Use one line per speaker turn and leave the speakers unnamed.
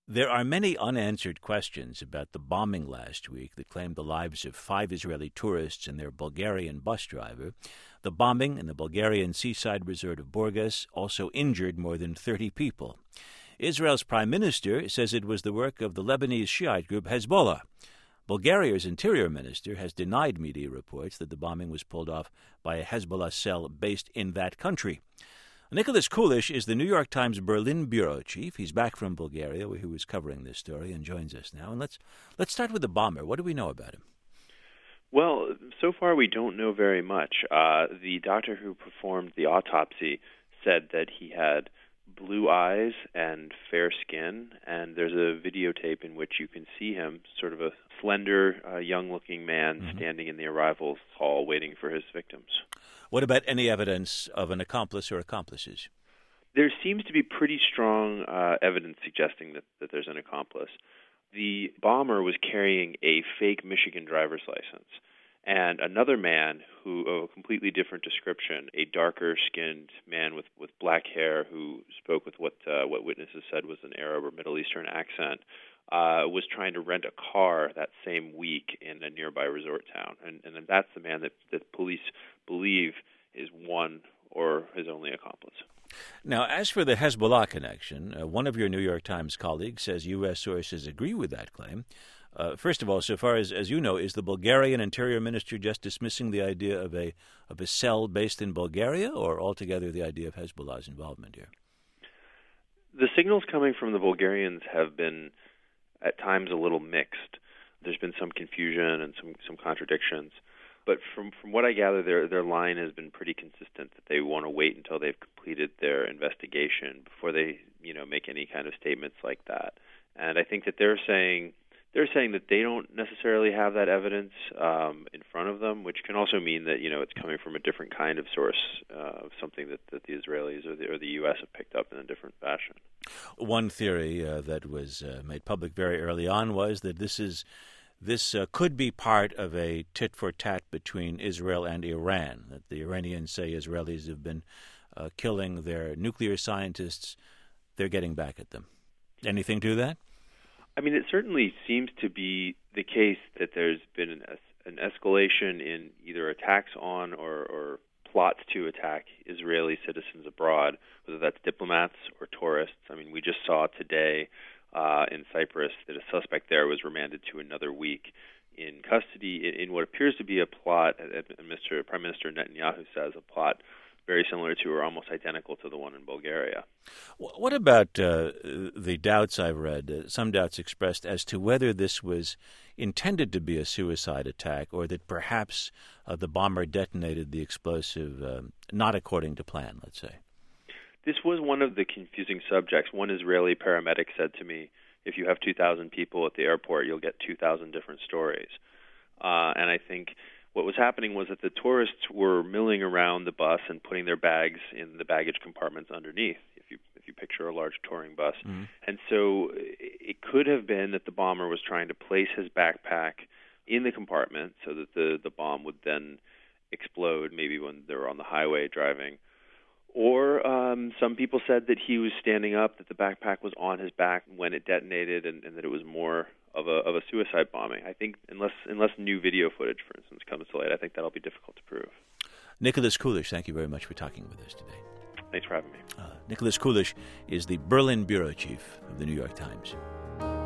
There are many unanswered questions about the bombing last week that claimed the lives of 5 Israeli tourists and their Bulgarian bus driver. The bombing in the Bulgarian seaside resort of Burgas also injured more than 30 people. Israel's prime minister says it was the work of the Lebanese Shiite group Hezbollah. Bulgaria's interior minister has denied media reports that the bombing was pulled off by a Hezbollah cell based in that country. Nicholas Kulish is the New York Times Berlin bureau chief. He's back from Bulgaria, where he was covering this story, and joins us now. And let's start with the bomber. What do we know about him?
Well, so far we don't know very much. The doctor who performed the autopsy said that he had blue eyes and fair skin, and there's a videotape in which you can see him, sort of a slender, young-looking man standing in the arrivals hall waiting for his victims.
What about any evidence of an accomplice or accomplices?
There seems to be pretty strong evidence suggesting that there's an accomplice. The bomber was carrying a fake Michigan driver's license, and another man who, of a completely different description, a darker-skinned man with black hair who spoke with what witnesses said was an Arab or Middle Eastern accent, was trying to rent a car that same week in a nearby resort town. And that's the man that police believe is one or his only accomplice.
Now, as for the Hezbollah connection, one of your New York Times colleagues says U.S. sources agree with that claim. First of all, so far as you know, is the Bulgarian Interior Minister just dismissing the idea of a cell based in Bulgaria, or altogether the idea of Hezbollah's involvement here?
The signals coming from the Bulgarians have been at times a little mixed. There's been some confusion and some contradictions. But from what I gather, their line has been pretty consistent, that they want to wait until they've completed their investigation before they, make any kind of statements like that. And I think that they're saying that they don't necessarily have that evidence in front of them, which can also mean that it's coming from a different kind of source, something that the Israelis or the U.S. have picked up in a different fashion.
One theory that was made public very early on was that this could be part of a tit-for-tat between Israel and Iran, that the Iranians say Israelis have been killing their nuclear scientists. They're getting back at them. Anything to that?
I mean, it certainly seems to be the case that there's been an escalation in either attacks on or plots to attack Israeli citizens abroad, whether that's diplomats or tourists. I mean, we just saw today in Cyprus that a suspect there was remanded to another week in custody in what appears to be a plot, Prime Minister Netanyahu says, a plot very similar to or almost identical to the one in Bulgaria.
What about the doubts I've read, some doubts expressed as to whether this was intended to be a suicide attack or that perhaps the bomber detonated the explosive not according to plan, let's say?
This was one of the confusing subjects. One Israeli paramedic said to me, if you have 2,000 people at the airport, you'll get 2,000 different stories. And I think what was happening was that the tourists were milling around the bus and putting their bags in the baggage compartments underneath, if you picture a large touring bus. Mm-hmm. And so it could have been that the bomber was trying to place his backpack in the compartment so that the bomb would then explode, maybe when they were on the highway driving. Or some people said that he was standing up, that the backpack was on his back when it detonated, and that it was more of a suicide bombing. I think unless new video footage, for instance, comes to light, I think that'll be difficult to prove.
Nicholas Kulish, thank you very much for talking with us today.
Thanks for having me.
Nicholas Kulish is the Berlin bureau chief of the New York Times.